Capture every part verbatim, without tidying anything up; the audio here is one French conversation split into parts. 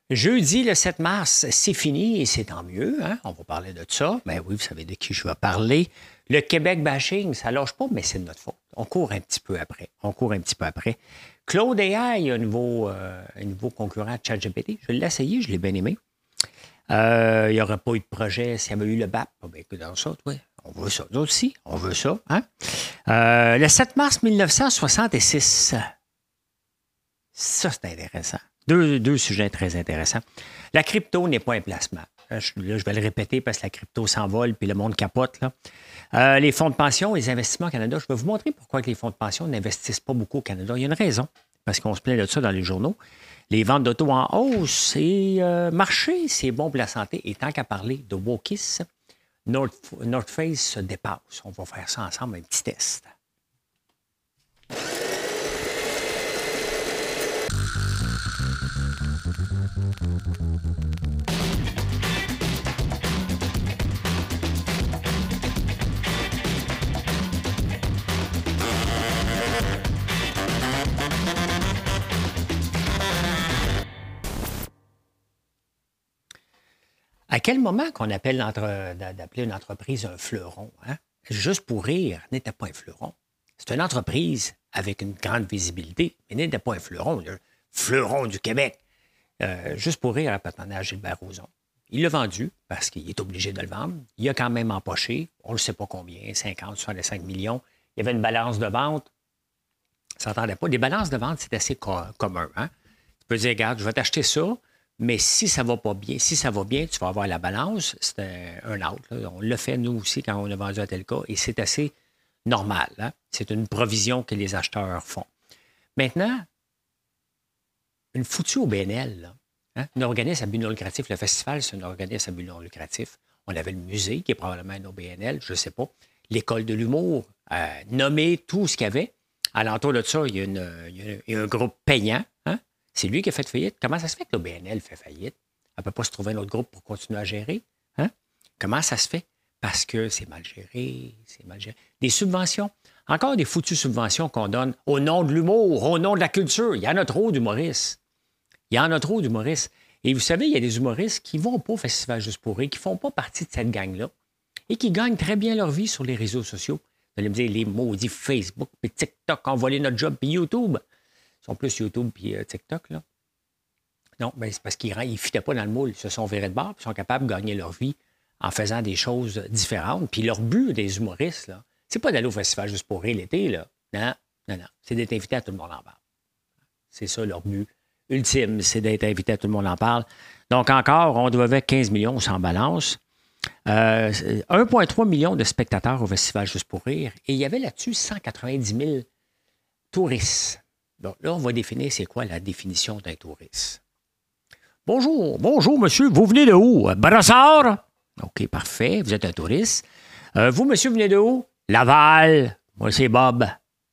Jeudi, le sept mars, c'est fini et c'est tant mieux. Hein? On va parler de ça. Ben oui, vous savez de qui je vais parler. Le Québec bashing, ça lâche pas, mais c'est de notre faute. On court un petit peu après. On court un petit peu après. Claude A I, un nouveau, euh, un nouveau concurrent de ChatGPT. Je l'ai essayé, je l'ai bien aimé. Euh, il n'y aurait pas eu de projet s'il y avait eu le B A P. Oh, ben, écoute, dans ça, ouais, on veut ça. Nous aussi, on veut ça. Hein? Euh, le sept mars mille neuf cent soixante-six. Ça, c'est intéressant. Deux, deux sujets très intéressants. La crypto n'est pas un placement. Là, je, là, je vais le répéter parce que la crypto s'envole puis le monde capote. Là. Euh, les fonds de pension, les investissements au Canada, je vais vous montrer pourquoi les fonds de pension n'investissent pas beaucoup au Canada. Il y a une raison, parce qu'on se plaint de ça dans les journaux. Les ventes d'auto en hausse et euh, marché, c'est bon pour la santé. Et tant qu'à parler de Wokis, North, North Face se dépasse. On va faire ça ensemble, un petit test. À quel moment qu'on appelle d'appeler une entreprise un fleuron? Hein? Juste pour rire, n'était pas un fleuron. C'est une entreprise avec une grande visibilité, mais n'était pas un fleuron, le fleuron du Québec. Euh, juste pour rire, appartenait à Gilbert Rozon. Il l'a vendu parce qu'il est obligé de le vendre. Il a quand même empoché, on ne sait pas combien, cinquante, soixante-cinq millions. Il y avait une balance de vente. Ça s'entendait pas. Des balances de vente, c'est assez co- commun. Hein? Tu peux dire, regarde, je vais t'acheter ça, mais si ça va pas bien, si ça va bien, tu vas avoir la balance. C'est un, un out. Là. On l'a fait, nous aussi, quand on a vendu à tel cas, et c'est assez normal. Hein? C'est une provision que les acheteurs font. Maintenant, une foutue au B N L, là, hein? Un organisme à but non lucratif. Le festival, c'est un organisme à but non lucratif. On avait le musée, qui est probablement un O B N L, je ne sais pas. L'école de l'humour, euh, nommer tout ce qu'il y avait. Alentour de ça, il y a, une, il y a, il y a un groupe payant. Hein? C'est lui qui a fait faillite. Comment ça se fait que l'O B N L fait faillite? Elle ne peut pas se trouver un autre groupe pour continuer à gérer. Hein? Comment ça se fait? Parce que c'est mal géré, c'est mal géré. Des subventions. Encore des foutues subventions qu'on donne au nom de l'humour, au nom de la culture. Il y en a trop d'humoristes. Il y en a trop d'humoristes. Et vous savez, il y a des humoristes qui ne vont pas au Festival Juste pour rire, qui ne font pas partie de cette gang-là et qui gagnent très bien leur vie sur les réseaux sociaux. Vous allez me dire, les maudits Facebook, puis TikTok ont volé notre job, puis YouTube. Ils sont plus YouTube puis euh, TikTok, là. Non, ben, c'est parce qu'ils ne fitaient pas dans le moule. Ils se sont virés de bord, puis ils sont capables de gagner leur vie en faisant des choses différentes. Puis leur but des humoristes, là, c'est pas d'aller au Festival Juste pour rire l'été, là. Non, non, non. C'est d'être invité à tout le monde en parle. C'est ça leur but ultime, c'est d'être invité à tout le monde en parle. Donc encore, on devait quinze millions sans balance. Euh, un virgule trois million de spectateurs au Festival Juste pour rire. Et il y avait là-dessus cent quatre-vingt-dix mille touristes. Donc là, on va définir c'est quoi la définition d'un touriste. Bonjour, bonjour monsieur, vous venez de où? Brassard? OK, parfait, vous êtes un touriste. Euh, vous, monsieur, venez de où? Laval. Moi, c'est Bob.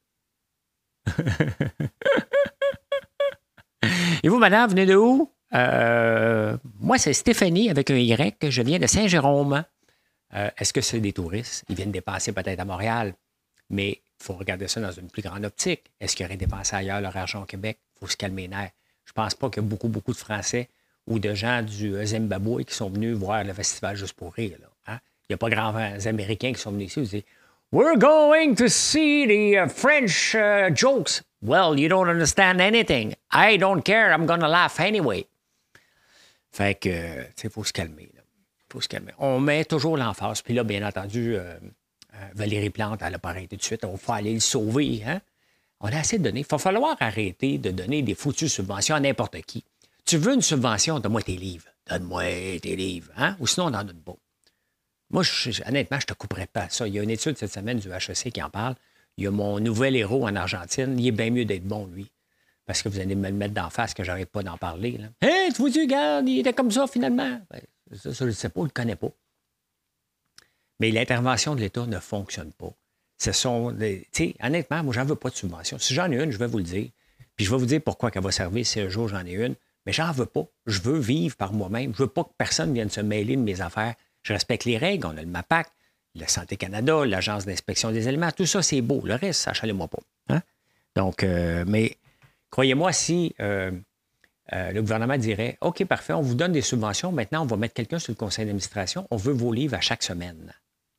Et vous, madame, venez de où? Euh, moi, c'est Stéphanie avec un Y. Je viens de Saint-Jérôme. Euh, est-ce que c'est des touristes? Ils viennent dépenser peut-être à Montréal, mais il faut regarder ça dans une plus grande optique. Est-ce qu'ils auraient dépensé ailleurs leur argent au Québec? Il faut se calmer les nerfs. Je ne pense pas qu'il y a beaucoup, beaucoup de Français ou de gens du Zimbabwe qui sont venus voir le festival Juste pour rire. Là, hein? Il n'y a pas grands Américains qui sont venus ici. Vous dites, we're going to see the uh, French uh, jokes. Well, you don't understand anything. I don't care. I'm gonna laugh anyway. Fait que, tu sais, il faut se calmer. Il faut se calmer. On met toujours l'emphase. Puis là, bien entendu, euh, euh, Valérie Plante, elle n'a pas arrêté tout de suite. On va aller le sauver. Hein? On a assez de donner. Il va falloir arrêter de donner des foutues subventions à n'importe qui. Tu veux une subvention, donne-moi tes livres. Donne-moi tes livres. Hein? Ou sinon, on n'en donne pas. Moi, je, honnêtement, je ne te couperais pas ça. Il y a une étude cette semaine du H E C qui en parle. Il y a mon nouvel héros en Argentine. Il est bien mieux d'être bon, lui. Parce que vous allez me le mettre d'en face que j'arrête pas d'en parler. Hé, hey, tu vois-tu, regarde, il était comme ça, finalement. Ben, ça, ça, je ne sais pas, je ne le connais pas. Mais l'intervention de l'État ne fonctionne pas. Ce sont des... Tu sais, honnêtement, moi, j'en veux pas de subvention. Si j'en ai une, je vais vous le dire. Puis je vais vous dire pourquoi qu'elle va servir si un jour j'en ai une. Mais j'en veux pas. Je veux vivre par moi-même. Je veux pas que personne vienne se mêler de mes affaires. Je respecte les règles. On a le MAPAC, la Santé Canada, l'Agence d'inspection des aliments. Tout ça, c'est beau. Le reste, ça chalet-moi pas. Hein? Donc, euh, mais croyez-moi, si euh, euh, le gouvernement dirait, OK, parfait, on vous donne des subventions, maintenant, on va mettre quelqu'un sur le conseil d'administration, on veut vos livres à chaque semaine.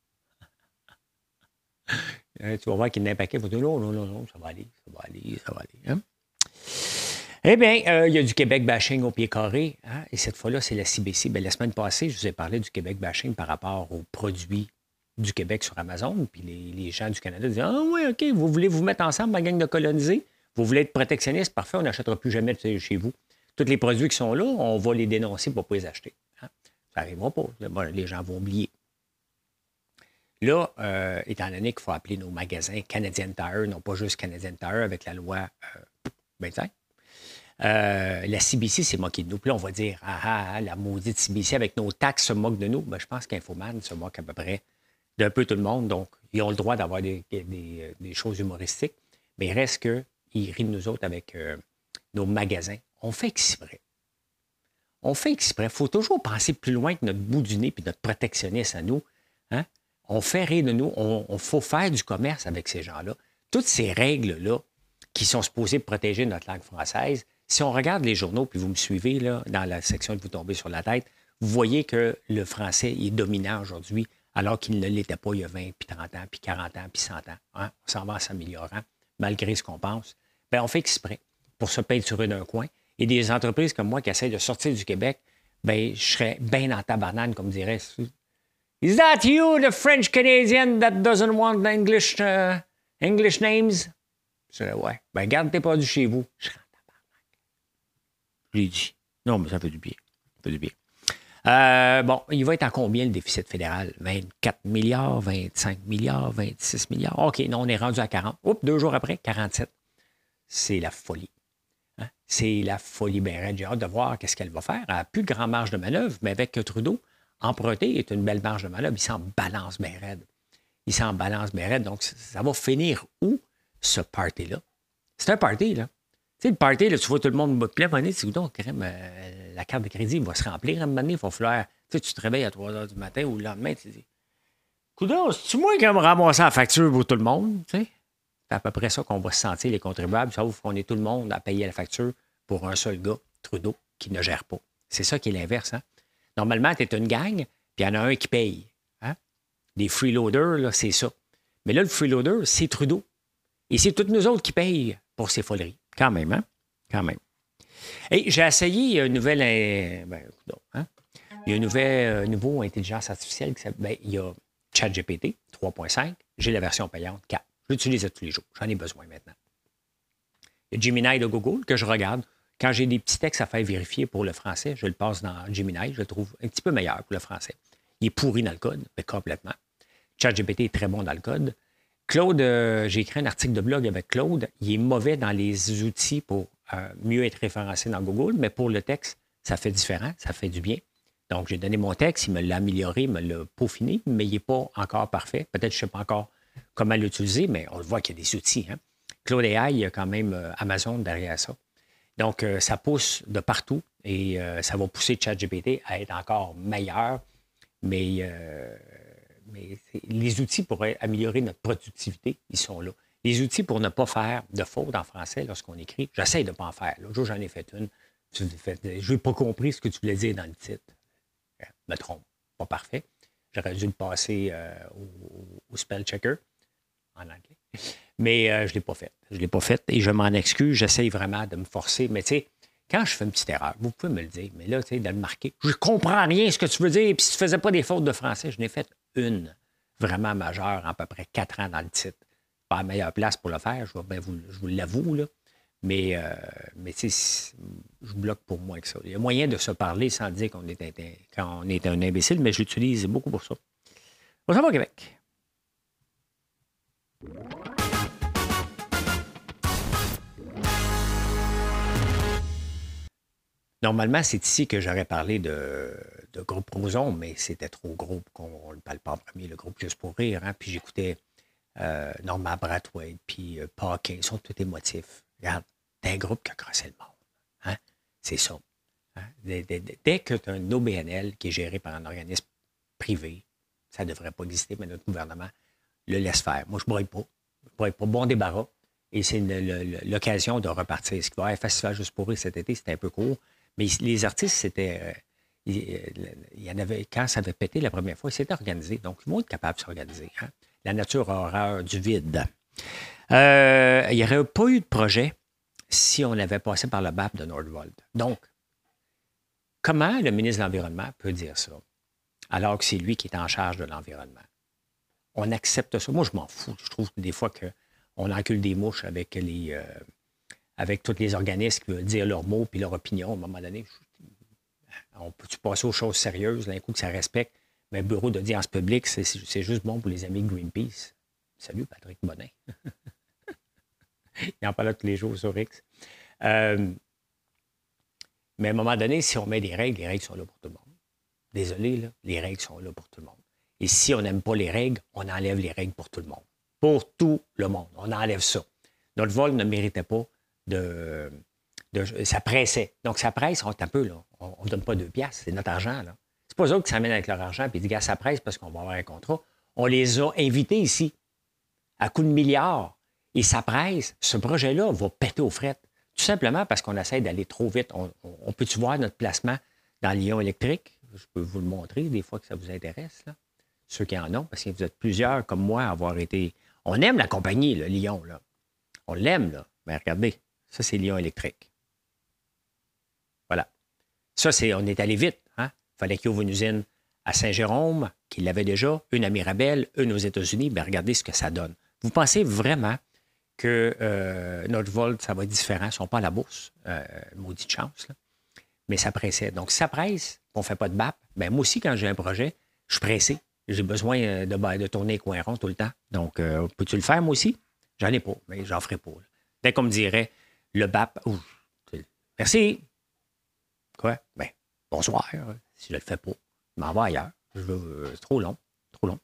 Euh, tu vas voir qu'il y en a un paquet, il va dire, non, non, non, non, ça va aller, ça va aller, ça va aller. Hein? Eh bien, euh, il y a du Québec bashing au pied carré, hein? Et cette fois-là, c'est la C B C. Bien, la semaine passée, je vous ai parlé du Québec bashing par rapport aux produits du Québec sur Amazon, puis les, les gens du Canada disaient, ah oui, OK, vous voulez vous mettre ensemble, ma gang de colonisés? Vous voulez être protectionniste? Parfait, on n'achètera plus jamais chez vous. Tous les produits qui sont là, on va les dénoncer pour ne pas les acheter. Hein? Ça n'arrivera pas. Bon, les gens vont oublier. Là, euh, étant donné qu'il faut appeler nos magasins Canadian Tire, non pas juste Canadian Tire avec la loi euh, vingt-cinq, euh, la C B C s'est moquée de nous. Puis là, on va dire, ah ah, la maudite C B C avec nos taxes se moque de nous. Ben, je pense qu'Infoman se moque à peu près d'un peu tout le monde. Donc, ils ont le droit d'avoir des, des, des choses humoristiques. Mais il reste qu'ils rient de nous autres avec euh, nos magasins. On fait exprès. On fait exprès. Il faut toujours penser plus loin que notre bout du nez puis notre protectionnisme à nous. Hein? On fait rire de nous. On, on faut faire du commerce avec ces gens-là. Toutes ces règles-là qui sont supposées protéger notre langue française, si on regarde les journaux, puis vous me suivez là, dans la section de Vous tomber sur la tête, vous voyez que le français est dominant aujourd'hui, alors qu'il ne l'était pas il y a vingt, puis trente ans, puis quarante ans, puis cent ans. Hein? On s'en va en s'améliorant, malgré ce qu'on pense. Bien, on fait exprès pour se peinturer d'un coin. Et des entreprises comme moi qui essaient de sortir du Québec, bien, je serais bien en tabarnane, comme dirait. Is that you, the French Canadian that doesn't want English, uh, English names? Je dirais, ouais. Ben, garde tes produits chez vous. Je serais en tabarnak. Je l'ai dit. Non, mais ça fait du bien. Ça fait du bien. Euh, bon, il va être à combien le déficit fédéral? vingt-quatre milliards, vingt-cinq milliards, vingt-six milliards. OK, non, on est rendu à quarante. Oups, deux jours après, quarante-sept. C'est la folie. Hein? C'est la folie. Ben, j'ai hâte de voir qu'est-ce qu'elle va faire. Elle n'a plus grand marge de manœuvre, mais avec Trudeau, emprunter est une belle marge de manœuvre. Il s'en balance bien raide. Il s'en balance bien raide. Donc, ça va finir où, ce party-là? C'est un party, là. Tu sais, le party, là, tu vois tout le monde puis là, à un moment donné, tu dis, donc, crème, euh, la carte de crédit va se remplir. À un moment donné, il va falloir... Tu sais, tu te réveilles à trois heures du matin ou le lendemain, tu te dis, coudonc, c'est-tu moi qui va me ramasser la facture pour tout le monde? Tu sais? C'est à peu près ça qu'on va se sentir, les contribuables, sauf qu'on est tout le monde à payer la facture pour un seul gars, Trudeau, qui ne gère pas. C'est ça qui est l'inverse, hein? Normalement, tu es une gang, puis il y en a un qui paye. Hein? Les freeloaders, là, c'est ça. Mais là, le freeloader, c'est Trudeau. Et c'est toutes nous autres qui payent pour ces foleries. Quand même, hein? Quand même. Et j'ai essayé une nouvelle... Euh, ben, hein? Il y a un nouvel, euh, nouveau intelligence artificielle qui s'appelle... Ben, il y a ChatGPT trois point cinq. J'ai la version payante quatre. Je l'utilise tous les jours. J'en ai besoin maintenant. Il y a Gemini de Google que je regarde. Quand j'ai des petits textes à faire vérifier pour le français, je le passe dans Gemini. Je le trouve un petit peu meilleur pour le français. Il est pourri dans le code, mais complètement. ChatGPT est très bon dans le code. Claude, euh, j'ai écrit un article de blog avec Claude. Il est mauvais dans les outils pour euh, mieux être référencé dans Google, mais pour le texte, ça fait différent, ça fait du bien. Donc, j'ai donné mon texte, il me l'a amélioré, il me l'a peaufiné, mais il n'est pas encore parfait. Peut-être que je ne sais pas encore comment l'utiliser, mais on le voit qu'il y a des outils. Hein? Claude A I, il y a quand même euh, Amazon derrière ça. Donc, euh, ça pousse de partout et euh, ça va pousser ChatGPT à être encore meilleur. Mais, euh, mais les outils pour améliorer notre productivité, ils sont là. Les outils pour ne pas faire de fautes en français lorsqu'on écrit, j'essaie de ne pas en faire. L'autre jour, j'en ai fait une. Je n'ai pas compris ce que tu voulais dire dans le titre. Je me trompe. Pas parfait. J'aurais dû le passer euh, au, au spell checker en anglais. Mais euh, je ne l'ai pas fait. Je ne l'ai pas fait et je m'en excuse. J'essaye vraiment de me forcer. Mais tu sais, quand je fais une petite erreur, vous pouvez me le dire, mais là, tu sais, de le marquer, je comprends rien ce que tu veux dire. Puis si tu ne faisais pas des fautes de français, je n'ai fait une vraiment majeure en à peu près quatre ans dans le titre. Pas la meilleure place pour le faire, je, ben, vous, je vous l'avoue, là. Mais, euh, mais tu sais, je bloque pour moins que ça. Il y a moyen de se parler sans dire qu'on est un, quand on est un imbécile, mais je l'utilise beaucoup pour ça. On s'en va au Québec. Normalement, c'est ici que j'aurais parlé de, de groupe Roson, mais c'était trop gros pour qu'on ne le parle pas en premier, le groupe Juste pour rire. Hein? Puis j'écoutais euh, Norman Brathwaite, puis euh, Paquin, ils sont tous émotifs. Regarde, t'es un groupe qui a crossé le monde. Hein? C'est ça. Hein? Dès, dès, dès que tu as un O B N L qui est géré par un organisme privé, ça ne devrait pas exister, mais notre gouvernement le laisse faire. Moi, je ne broye pas. Je ne broye pas. Bon débarras. Et c'est l'occasion de repartir. Ce qui va avoir un festival juste pour rire cet été, c'était un peu court. Mais les artistes, c'était. Euh, il, il y en avait, quand ça avait pété la première fois, ils s'étaient organisés. Donc, ils vont être capables de s'organiser. Hein? La nature a horreur du vide. Euh, il n'y aurait pas eu de projet si on avait passé par le B A P de Nordvolt. Donc, comment le ministre de l'Environnement peut dire ça, alors que c'est lui qui est en charge de l'environnement? On accepte ça. Moi, je m'en fous. Je trouve que des fois qu'on encule des mouches avec les euh, avec tous les organismes qui veulent dire leurs mots puis leur opinion. À un moment donné, on peut passer aux choses sérieuses, d'un coup que ça respecte. Mais bureau d'audience publique, c'est juste bon pour les amis de Greenpeace. Salut, Patrick Bonin. Il en parle tous les jours sur X. Euh, mais à un moment donné, si on met des règles, les règles sont là pour tout le monde. Désolé, là, les règles sont là pour tout le monde. Et si on n'aime pas les règles, on enlève les règles pour tout le monde. Pour tout le monde. On enlève ça. Notre vol ne méritait pas de... de ça pressait. Donc, ça presse, on est un peu, là. On ne donne pas deux piastres, c'est notre argent, là. C'est pas eux autres qui s'amènent avec leur argent et ils disent, gars, ça presse parce qu'on va avoir un contrat. On les a invités ici, à coups de milliards. Et ça presse. Ce projet-là va péter aux frettes. Tout simplement parce qu'on essaie d'aller trop vite. On, on, on peut-tu voir notre placement dans le lion électrique? Je peux vous le montrer des fois que ça vous intéresse, là. Ceux qui en ont, parce que vous êtes plusieurs comme moi à avoir été... On aime la compagnie, le Lion, là. On l'aime, là. Mais regardez, ça, c'est Lion électrique. Voilà. Ça, c'est... On est allé vite, hein? Il fallait qu'il y ouvre une usine à Saint-Jérôme, qu'il l'avait déjà, une à Mirabel, une aux États-Unis. Bien, regardez ce que ça donne. Vous pensez vraiment que euh, notre vol, ça va être différent? Ils ne sont pas à la bourse. Euh, maudite chance, là. Mais ça pressait. Donc, si ça presse, on ne fait pas de B A P, bien, moi aussi, quand j'ai un projet, je suis pressé. J'ai besoin de, de tourner les coins ronds tout le temps. Donc, euh, peux-tu le faire, moi aussi? J'en ai pas, mais j'en ferai pas. Là. Dès qu'on me dirait, le B A P, ouh, merci. Quoi? Bien, bonsoir. Si je le fais pas, je m'en vais ailleurs. Je veux, c'est trop long, trop long.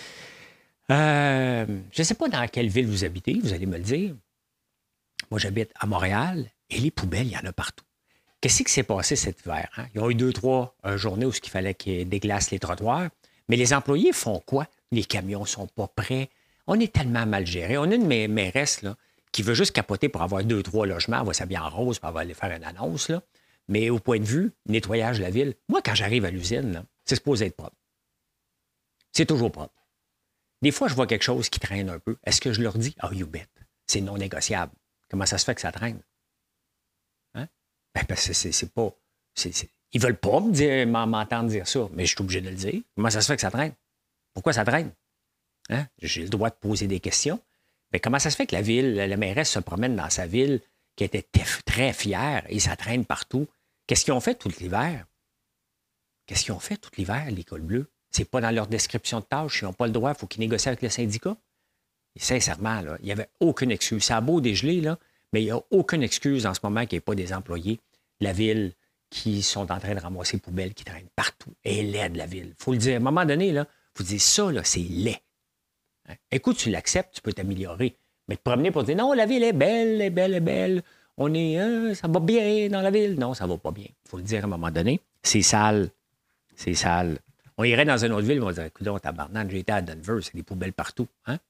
Euh, je ne sais pas dans quelle ville vous habitez, vous allez me le dire. Moi, j'habite à Montréal et les poubelles, il y en a partout. Qu'est-ce qui s'est passé cet hiver? Hein? Ils ont eu deux, trois euh, journées où il fallait qu'ils déglacent les trottoirs. Mais les employés font quoi? Les camions ne sont pas prêts. On est tellement mal géré. On a une mairesse là, qui veut juste capoter pour avoir deux, trois logements. Elle va s'habiller en rose, puis elle va aller faire une annonce. Là. Mais au point de vue, nettoyage de la ville, moi, quand j'arrive à l'usine, c'est supposé être propre. C'est toujours propre. Des fois, je vois quelque chose qui traîne un peu. Est-ce que je leur dis, ah, oh, you bet, c'est non négociable. Comment ça se fait que ça traîne? Hein? Ben, parce que c'est pas... C'est, c'est... Ils ne veulent pas me dire, m'entendre dire ça, mais je suis obligé de le dire. Comment ça se fait que ça traîne? Pourquoi ça traîne? Hein? J'ai le droit de poser des questions. Mais comment ça se fait que la ville, la mairesse se promène dans sa ville, qui était très fière, et ça traîne partout? Qu'est-ce qu'ils ont fait tout l'hiver? Qu'est-ce qu'ils ont fait tout l'hiver, l'école bleue? C'est pas dans leur description de tâche. Ils n'ont pas le droit. Il faut qu'ils négocient avec le syndicat. Et sincèrement, là, il n'y avait aucune excuse. Ça a beau dégeler, là, mais il n'y a aucune excuse en ce moment qu'il n'y ait pas des employés de la ville qui sont en train de ramasser les poubelles qui traînent partout. Et laid de la ville. Il faut le dire. À un moment donné, là, vous dites ça, là, c'est laid. Hein? Écoute, tu l'acceptes, tu peux t'améliorer. Mais te promener pour dire non, la ville est belle, elle est belle, elle est belle. On est, euh, ça va bien dans la ville. Non, ça va pas bien. Il faut le dire à un moment donné. C'est sale. C'est sale. On irait dans une autre ville, on va dire, écoute, tabarnak, j'ai été à Denver, c'est des poubelles partout. Hein?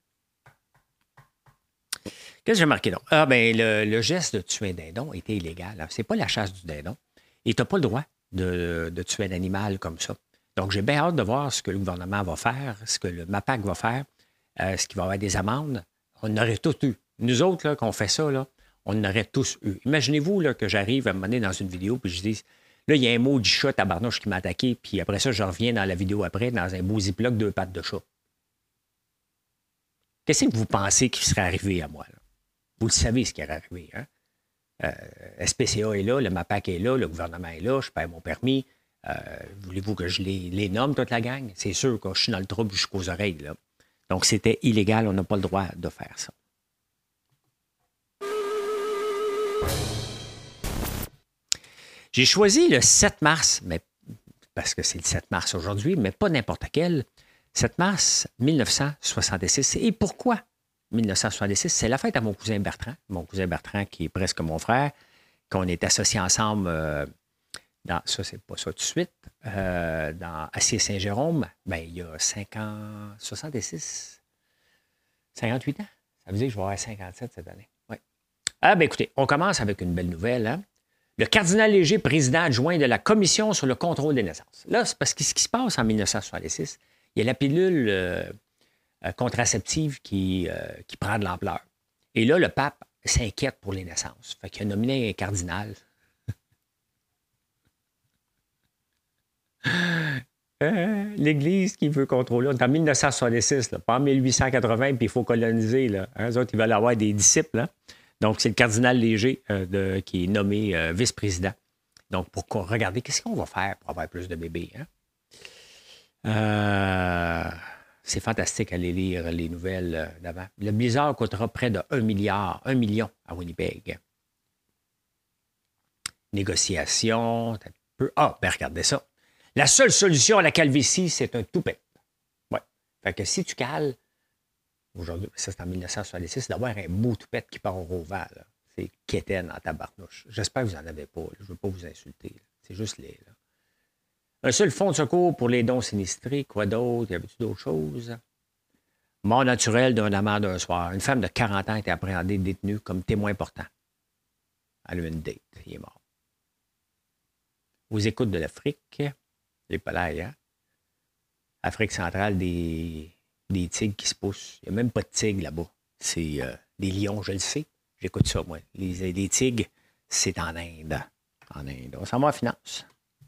Qu'est-ce que j'ai marqué donc? Ah, bien, le, le geste de tuer un dindon était illégal. C'est pas la chasse du dindon. Et tu n'as pas le droit de, de tuer un animal comme ça. Donc, j'ai bien hâte de voir ce que le gouvernement va faire, ce que le MAPAC va faire, euh, ce qu'il va y avoir des amendes. On aurait tous eu. Nous autres, là, qu'on fait ça, là, on aurait tous eu. Imaginez-vous là, que j'arrive à un moment donné dans une vidéo puis je dis, là, il y a un mot du chat tabarnouche qui m'a attaqué, puis après ça, je reviens dans la vidéo après, dans un beau ziploc, deux pattes de chat. Qu'est-ce que vous pensez qui serait arrivé à moi? Là? Vous le savez ce qui est arrivé, hein? Euh, S P C A est là, le MAPAC est là, le gouvernement est là, je perds mon permis. Euh, voulez-vous que je les, les nomme, toute la gang? C'est sûr que je suis dans le trouble jusqu'aux oreilles. Là. Donc, c'était illégal, on n'a pas le droit de faire ça. J'ai choisi le sept mars, mais, parce que c'est le sept mars aujourd'hui, mais pas n'importe quel. sept mars mille neuf cent soixante-six. Et pourquoi mille neuf cent soixante-six? C'est la fête à mon cousin Bertrand. Mon cousin Bertrand, qui est presque mon frère, qu'on est associés ensemble euh, dans, ça, c'est pas ça tout de suite, euh, dans Acier-Saint-Jérôme, bien, il y a cinquante, soixante-six, cinquante-huit ans. Ça veut dire que je vais avoir cinquante-sept cette année. Ah, ben écoutez, on commence avec une belle nouvelle. Hein? Le cardinal Léger, président adjoint de la Commission sur le contrôle des naissances. Là, c'est parce que ce qui se passe en mille neuf cent soixante-six, il y a la pilule euh, contraceptive qui, euh, qui prend de l'ampleur. Et là, le pape s'inquiète pour les naissances. Fait qu'il a nominé un cardinal. Euh, L'Église qui veut contrôler. On est en mille neuf cent soixante-six, là, pas en mille huit cent quatre-vingts, puis il faut coloniser. Là. Hein, eux autres, ils veulent avoir des disciples. Hein? Donc, c'est le cardinal Léger euh, de, qui est nommé euh, vice-président. Donc, pour regarder qu'est-ce qu'on va faire pour avoir plus de bébés. Hein? Euh, c'est fantastique aller lire les nouvelles euh, d'avant. Le blizzard coûtera près de un milliard, un million à Winnipeg. Négociation, un peu. Ah, ben regardez ça. La seule solution à la calvitie, c'est un toupet. Ouais. Fait que si tu cales, aujourd'hui, ça c'est en mille neuf cent soixante-six, c'est d'avoir un beau toupet qui part au vent. C'est quétaine en tabarnouche. J'espère que vous n'en avez pas. Là. Je ne veux pas vous insulter. Là. C'est juste les. Là. Un seul fonds de secours pour les dons sinistrés. Quoi d'autre? Y avait-tu d'autres choses? Mort naturelle d'un amant d'un soir. Une femme de quarante ans a été appréhendée, détenue comme témoin important. Elle a eu une date. Il est mort. Aux écoutes de l'Afrique, les polaires, hein? Afrique centrale, des, des tigres qui se poussent. Il n'y a même pas de tigres là-bas. C'est euh, des lions, je le sais. J'écoute ça, moi. Les, les tigres, c'est en Inde. En Inde. On s'en va en finance.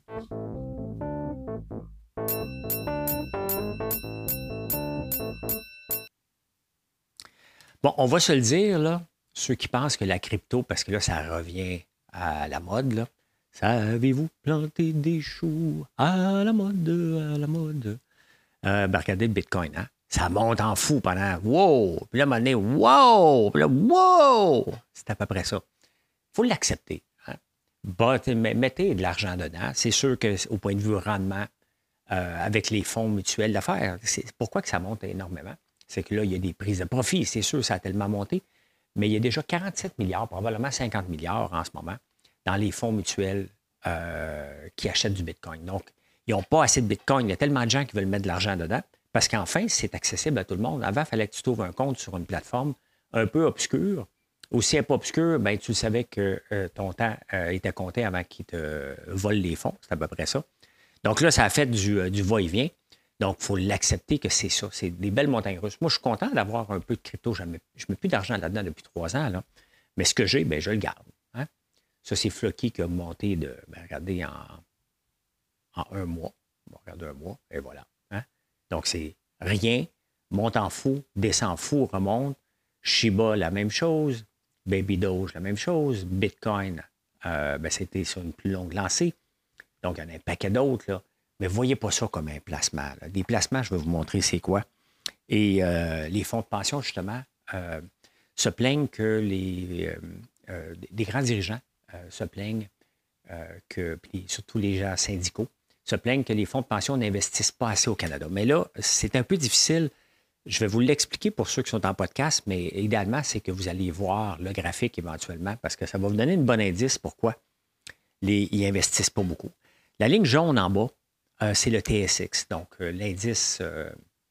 Bon, on va se le dire, là, ceux qui pensent que la crypto, parce que là, ça revient à la mode, là. Savez-vous planter des choux à la mode, à la mode? Euh, ben, regardez le Bitcoin, hein? Ça monte en fou pendant wow! Puis là, à un moment donné, wow! Puis là, wow! C'est à peu près ça. Il faut l'accepter. Hein? But, mettez de l'argent dedans. C'est sûr qu'au point de vue rendement, euh, avec les fonds mutuels d'affaires, c'est pourquoi que ça monte énormément? C'est que là, il y a des prises de profit. C'est sûr, ça a tellement monté. Mais il y a déjà quarante-sept milliards, probablement cinquante milliards en ce moment, dans les fonds mutuels euh, qui achètent du Bitcoin. Donc, ils n'ont pas assez de Bitcoin. Il y a tellement de gens qui veulent mettre de l'argent dedans parce qu'enfin, c'est accessible à tout le monde. Avant, il fallait que tu trouves un compte sur une plateforme un peu obscure. Aussi un peu obscure, ben, tu savais que euh, ton temps euh, était compté avant qu'ils te volent les fonds. C'est à peu près ça. Donc là, ça a fait du, euh, du va-et-vient. Donc, il faut l'accepter que c'est ça. C'est des belles montagnes russes. Moi, je suis content d'avoir un peu de crypto. Je ne mets, mets plus d'argent là-dedans depuis trois ans. Là. Mais ce que j'ai, ben, je le garde. Hein? Ça, c'est Flocky qui a monté de, ben, regardez, en, en un mois. On va regarder un mois, et voilà. Hein? Donc, c'est rien, monte en fou, descend fou, remonte. Shiba, la même chose. Baby Doge, la même chose. Bitcoin, euh, ben, c'était sur une plus longue lancée. Donc, il y en a un paquet d'autres, là. Mais ne voyez pas ça comme un placement. Là. Des placements, je vais vous montrer c'est quoi. Et euh, les fonds de pension, justement, euh, se plaignent que les euh, euh, des grands dirigeants euh, se plaignent euh, que, puis surtout les gens syndicaux, se plaignent que les fonds de pension n'investissent pas assez au Canada. Mais là, c'est un peu difficile. Je vais vous l'expliquer pour ceux qui sont en podcast, mais idéalement, c'est que vous allez voir le graphique éventuellement parce que ça va vous donner une bonne indice pourquoi les, ils n'investissent pas beaucoup. La ligne jaune en bas, euh, c'est le T S X, donc euh, l'indice euh,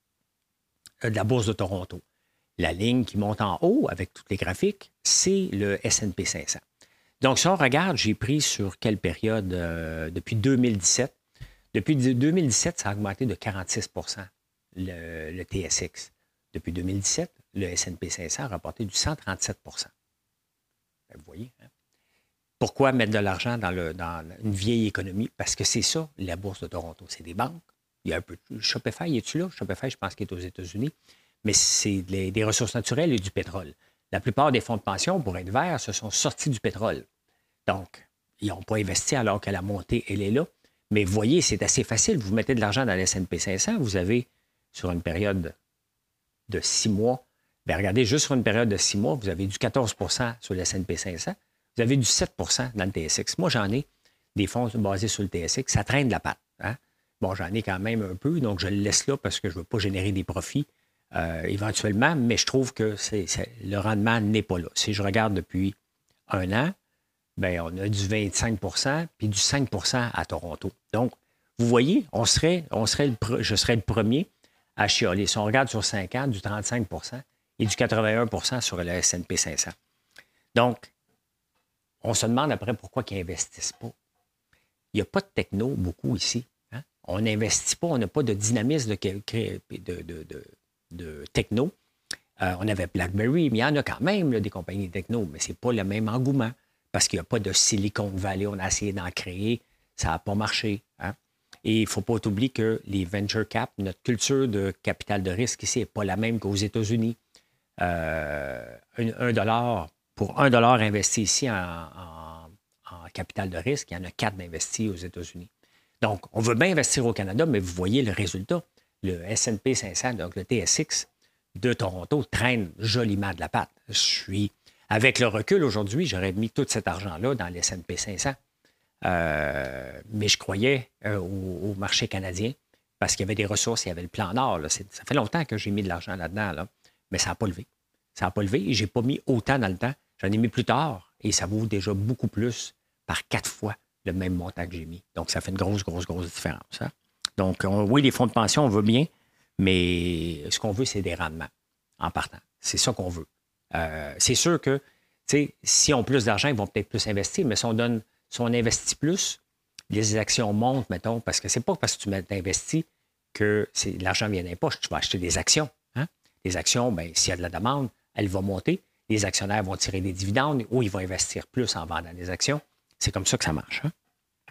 de la Bourse de Toronto. La ligne qui monte en haut avec tous les graphiques, c'est le S and P cinq cents. Donc, si on regarde, j'ai pris sur quelle période? Euh, depuis deux mille dix-sept. Depuis deux mille dix-sept, ça a augmenté de quarante-six pour cent le, le T S X. Depuis deux mille dix-sept, le S and P cinq cents a rapporté du cent trente-sept pour cent. Vous voyez, hein? Pourquoi mettre de l'argent dans, le, dans une vieille économie? Parce que c'est ça, la Bourse de Toronto. C'est des banques. Il y a un peu de Shopify, est-tu là? Shopify, je pense qu'il est aux États-Unis. Mais c'est des, des ressources naturelles et du pétrole. La plupart des fonds de pension, pour être verts, se sont sortis du pétrole. Donc, ils n'ont pas investi alors que la montée, elle est là. Mais vous voyez, c'est assez facile. Vous mettez de l'argent dans le S and P cinq cents, vous avez, sur une période de six mois, bien, regardez, juste sur une période de six mois, vous avez du quatorze pour cent sur le S and P cinq cents. Vous avez du sept pour cent dans le T S X. Moi, j'en ai des fonds basés sur le T S X. Ça traîne de la patte. Hein? Bon, j'en ai quand même un peu, donc je le laisse là parce que je ne veux pas générer des profits euh, éventuellement, mais je trouve que c'est, c'est, le rendement n'est pas là. Si je regarde depuis un an, bien, on a du vingt-cinq pour cent puis du cinq pour cent à Toronto. Donc, vous voyez, on serait, on serait le, je serais le premier à chialer. Si on regarde sur cinq ans, du trente-cinq pour cent et du quatre-vingt-un pour cent sur le S and P cinq cents. Donc, on se demande après pourquoi ils n'investissent pas. Il n'y a pas de techno beaucoup ici. Hein? On n'investit pas, on n'a pas de dynamisme de, de, de, de, de techno. Euh, on avait BlackBerry, mais il y en a quand même là, des compagnies de techno, mais ce n'est pas le même engouement parce qu'il n'y a pas de Silicon Valley. On a essayé d'en créer, ça n'a pas marché. Hein? Et il ne faut pas oublier que les venture cap, notre culture de capital de risque ici n'est pas la même qu'aux États-Unis. Euh, un, un dollar, pour un dollar investi ici en, en, en capital de risque, il y en a quatre d'investis aux États-Unis. Donc, on veut bien investir au Canada, mais vous voyez le résultat. Le S and P cinq cents, donc le T S X de Toronto, traîne joliment de la patte. Je suis, avec le recul aujourd'hui, j'aurais mis tout cet argent-là dans le S and P cinq cents. Euh, mais je croyais euh, au, au marché canadien parce qu'il y avait des ressources, il y avait le plan Nord. Là. Ça fait longtemps que j'ai mis de l'argent là-dedans, là, mais ça n'a pas levé. Ça n'a pas levé et je n'ai pas mis autant dans le temps. J'en ai mis plus tard et ça vaut déjà beaucoup plus par quatre fois le même montant que j'ai mis. Donc, ça fait une grosse, grosse, grosse différence. Hein? Donc, on, oui, les fonds de pension, on veut bien, mais ce qu'on veut, c'est des rendements en partant. C'est ça qu'on veut. Euh, c'est sûr que, tu sais, si on a plus d'argent, ils vont peut-être plus investir, mais si on donne Si on investit plus, les actions montent, mettons, parce que c'est pas parce que tu investis que l'argent vient dans les poches. Tu vas acheter des actions. Hein? Les actions, bien, s'il y a de la demande, elle va monter. Les actionnaires vont tirer des dividendes ou ils vont investir plus en vendant des actions. C'est comme ça que ça marche. Hein?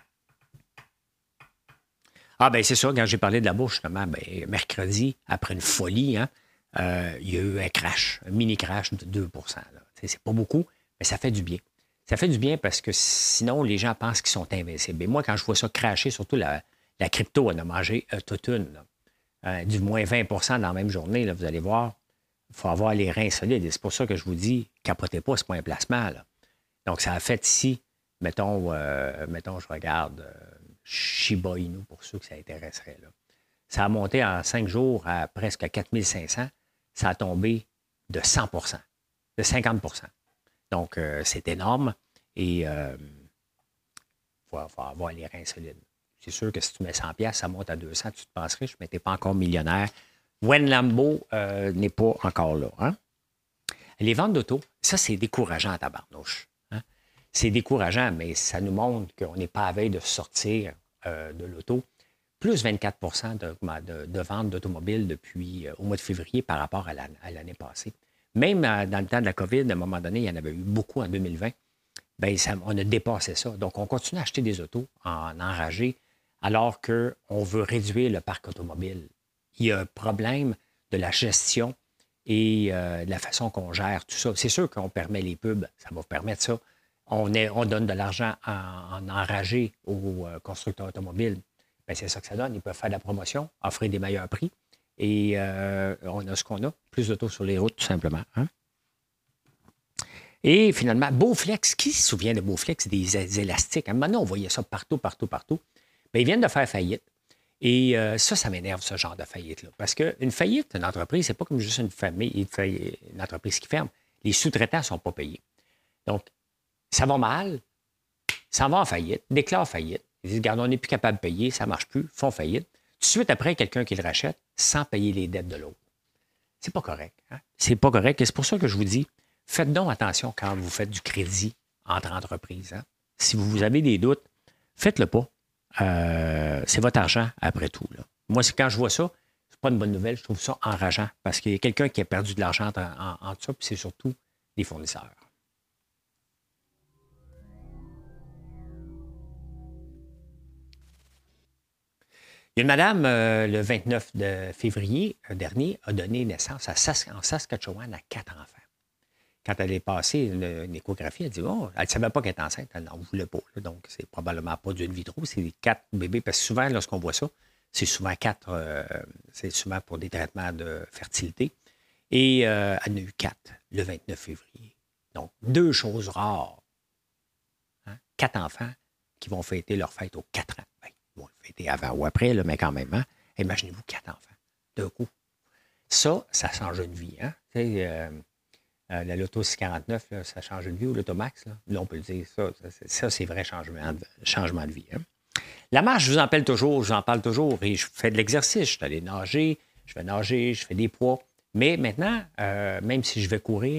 Ah, bien, c'est ça. Quand j'ai parlé de la bourse, justement, bien, mercredi, après une folie, hein, euh, il y a eu un crash, un mini-crash de deux pour cent. C'est pas beaucoup, mais ça fait du bien. Ça fait du bien parce que sinon, les gens pensent qu'ils sont invincibles. Et moi, quand je vois ça cracher, surtout la, la crypto, elle a mangé euh, toute une. Euh, du moins vingt pour cent dans la même journée, là, vous allez voir, il faut avoir les reins solides. Et c'est pour ça que je vous dis, capotez pas, c'est pas un placement. Là. Donc, ça a fait ici, mettons, euh, mettons je regarde euh, Shiba Inu, pour ceux que ça intéresserait. Là. Ça a monté en cinq jours à presque quatre mille cinq cents. Ça a tombé de cent pour cent, de cinquante pour cent. Donc, euh, c'est énorme et il euh, faut, faut avoir les reins solides. C'est sûr que si tu mets cent dollars, ça monte à deux cents, tu te penses riche, mais tu n'es pas encore millionnaire. Wen Lambo euh, n'est pas encore là. Hein? Les ventes d'auto, ça, c'est décourageant à tabarnouche. Hein? C'est décourageant, mais ça nous montre qu'on n'est pas à veille de sortir euh, de l'auto. Plus vingt-quatre pour cent de, de, de ventes d'automobiles depuis euh, au mois de février par rapport à l'année passée. Même dans le temps de la COVID, à un moment donné, il y en avait eu beaucoup en deux mille vingt. Bien, ça, on a dépassé ça. Donc, on continue à acheter des autos en enragé alors qu'on veut réduire le parc automobile. Il y a un problème de la gestion et euh, de la façon qu'on gère tout ça. C'est sûr qu'on permet les pubs, ça va permettre ça. On, est, on donne de l'argent en, en enragé aux euh, constructeurs automobiles. Bien, c'est ça que ça donne. Ils peuvent faire de la promotion, offrir des meilleurs prix. Et euh, on a ce qu'on a, plus d'autos sur les routes, tout simplement. Hein? Et finalement, Beauflex, qui se souvient de Beauflex, des, des élastiques? Maintenant, on voyait ça partout, partout, partout. Bien, ils viennent de faire faillite. Et euh, ça, ça m'énerve, ce genre de faillite-là. Parce qu'une faillite, une entreprise, c'est pas comme juste une famille, une, faillite, une entreprise qui ferme. Les sous-traitants ne sont pas payés. Donc, ça va mal, ça va en faillite, déclare faillite. Ils disent, regarde, on n'est plus capable de payer, ça ne marche plus, font faillite. Tout de suite après, quelqu'un qui le rachète sans payer les dettes de l'autre. C'est pas correct. Hein? C'est pas correct. Et c'est pour ça que je vous dis, faites donc attention quand vous faites du crédit entre entreprises. Hein? Si vous avez des doutes, faites-le pas. Euh, c'est votre argent après tout. Là. Moi, c'est quand je vois ça, c'est pas une bonne nouvelle. Je trouve ça enrageant parce qu'il y a quelqu'un qui a perdu de l'argent en, en, en ça, puis c'est surtout les fournisseurs. Il y a une madame, euh, le vingt-neuf de février dernier, a donné naissance à Sas- en Saskatchewan à quatre enfants. Quand elle est passée une, une échographie, elle dit oh, elle ne savait pas qu'elle était enceinte, elle n'en voulait pas. Là, donc, c'est probablement pas du in vitro, c'est quatre bébés. Parce que souvent, lorsqu'on voit ça, c'est souvent quatre, euh, c'est souvent pour des traitements de fertilité. Et euh, elle en a eu quatre le vingt-neuf février. Donc, deux choses rares. Hein? Quatre enfants qui vont fêter leur fête aux quatre ans. Ben, ils vont le fêter avant ou après, là, mais quand même. Hein? Imaginez-vous quatre enfants, d'un coup. Ça, ça change une vie. Hein? Euh, euh, la Loto six cent quarante-neuf, là, ça change une vie, ou l'Automax. Là, là, on peut le dire. Ça, ça, c'est, ça, c'est vrai changement de, changement de vie. Hein? La marche, je vous en parle toujours, je vous en parle toujours. Et je fais de l'exercice. Je suis allé nager, je vais nager, je fais des poids. Mais maintenant, euh, même si je vais courir,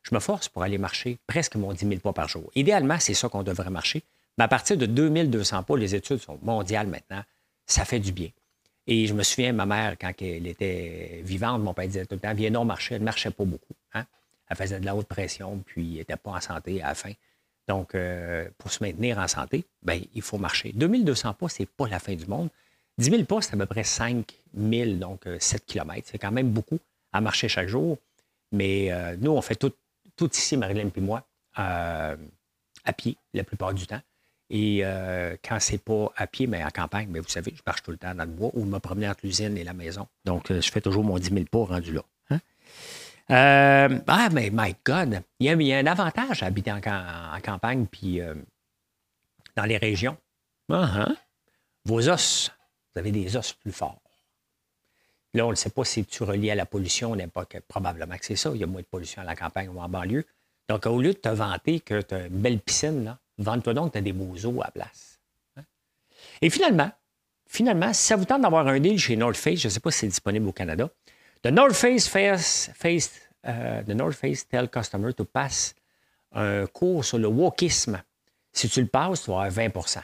je me force pour aller marcher presque mon dix mille pas par jour. Idéalement, c'est ça qu'on devrait marcher. Mais à partir de deux mille deux cents pas, les études sont mondiales maintenant, ça fait du bien. Et je me souviens, ma mère, quand elle était vivante, mon père disait tout le temps, viens non marcher. Elle ne marchait pas beaucoup. Hein? Elle faisait de la haute pression, puis elle n'était pas en santé à la fin. Donc, euh, pour se maintenir en santé, ben, il faut marcher. deux mille deux cents pas, ce n'est pas la fin du monde. dix mille pas, c'est à peu près cinq mille, donc euh, sept kilomètres. C'est quand même beaucoup à marcher chaque jour. Mais euh, nous, on fait tout, tout ici, Marilyn et moi, euh, à pied la plupart du temps. Et euh, quand c'est pas à pied, mais en campagne, mais vous savez, je marche tout le temps dans le bois ou me promener entre l'usine et la maison. Donc, euh, je fais toujours mon dix mille pas rendu là. Hein? Euh, ah, mais my God! Il y, a, il y a un avantage à habiter en, en campagne puis euh, dans les régions. Uh-huh. Vos os, vous avez des os plus forts. Là, on ne sait pas si tu relis à la pollution à l'époque. Probablement que c'est ça. Il y a moins de pollution à la campagne ou en banlieue. Donc, au lieu de te vanter que tu as une belle piscine, là, vante-toi donc que tu as des beaux os à la place. Hein? Et finalement, finalement, si ça vous tente d'avoir un deal chez North Face, je ne sais pas si c'est disponible au Canada, The North Face, face, face, uh, the North Face tell customer to pass un cours sur le wokisme. Si tu le passes, tu vas avoir vingt pour cent.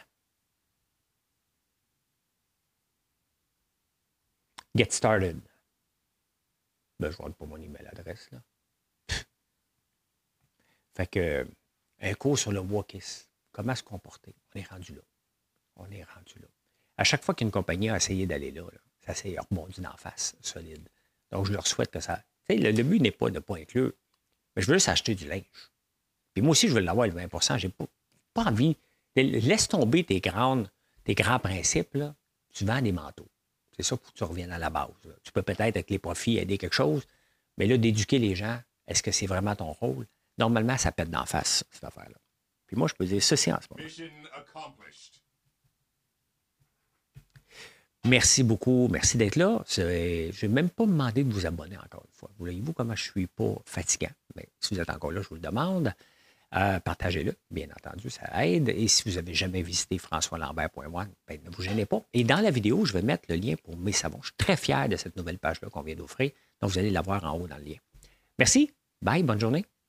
Get started. Ben, je ne vois pas mon email adresse, là. Fait que, un cours sur le wokisme. Comment se comporter? On est rendu là. On est rendu là. À chaque fois qu'une compagnie a essayé d'aller là, là, ça s'est rebondi d'en face, solide. Donc, je leur souhaite que ça... Tu sais, le, le but n'est pas de ne pas inclure, mais je veux juste acheter du linge. Puis moi aussi, je veux l'avoir, le vingt pour cent. J'ai pas, pas envie... Laisse tomber tes, grandes, tes grands principes, là. Tu vends des manteaux. C'est ça pour que tu reviennes à la base. Là. Tu peux peut-être, avec les profits, aider quelque chose, mais là, d'éduquer les gens, est-ce que c'est vraiment ton rôle? Normalement, ça pète d'en face, cette affaire-là. Puis moi, je peux dire ceci en ce moment. Merci beaucoup. Merci d'être là. Je ne vais même pas demander de vous abonner encore une fois. Voyez-vous comment je ne suis pas fatigant? Mais si vous êtes encore là, je vous le demande. Euh, partagez-le, bien entendu, ça aide. Et si vous n'avez jamais visité françois lambert point one, ben, ne vous gênez pas. Et dans la vidéo, je vais mettre le lien pour mes savons. Je suis très fier de cette nouvelle page-là qu'on vient d'offrir. Donc, vous allez la voir en haut dans le lien. Merci. Bye. Bonne journée.